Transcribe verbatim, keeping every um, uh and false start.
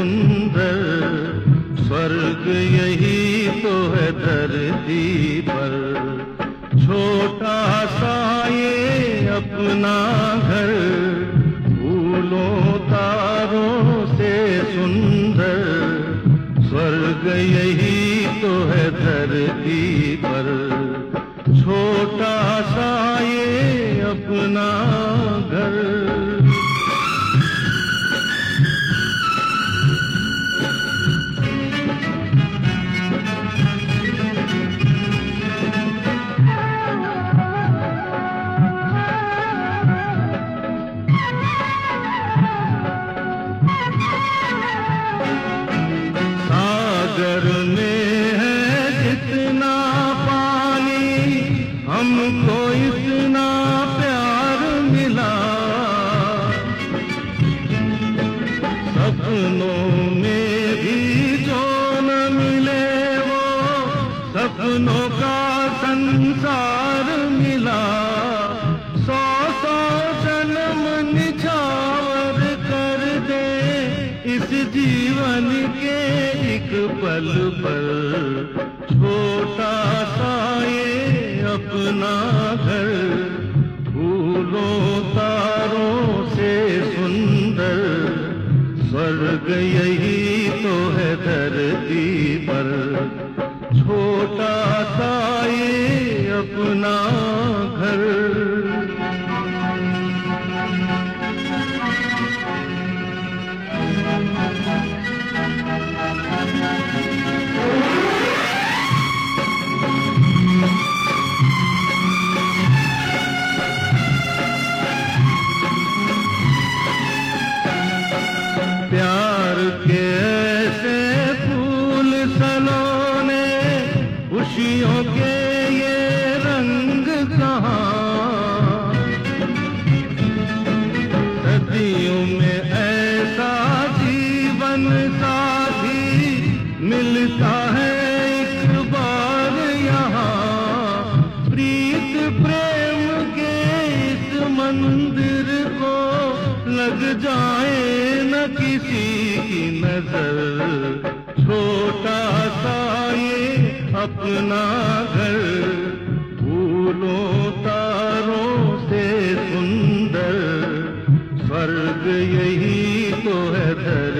सुंदर, स्वर्ग यही तो है धरती पर। छोटा सा ये अपना घर, फूलों तारों से सुंदर, स्वर्ग यही तो है धरती पर। छोटा सा ये अपना घर। सागर में है जितना पानी, हमको इतना प्यार मिला। सपनों में भी जो न मिले वो सपनों का संसार मिला। सौ सौ जन्म निछावर कर दे इस जीवन के एक पल पर। छोटा सा ये अपना घर, फूलों तारों से सुंदर, स्वर्ग यही तो है धरती पर। छोटा सा ये अपना घर। प्यार के ऐसे फूल सलोने, खुशियों के ये रंग कहाँ। सदियों में ऐसा जीवन साथी मिलता है एक बार यहाँ। प्रीत प्रेम के इस मंदिर को लग जाए न किसी की नजर। छोटा सा ये अपना घर, फूलों तारों से सुंदर, स्वर्ग यही तो है।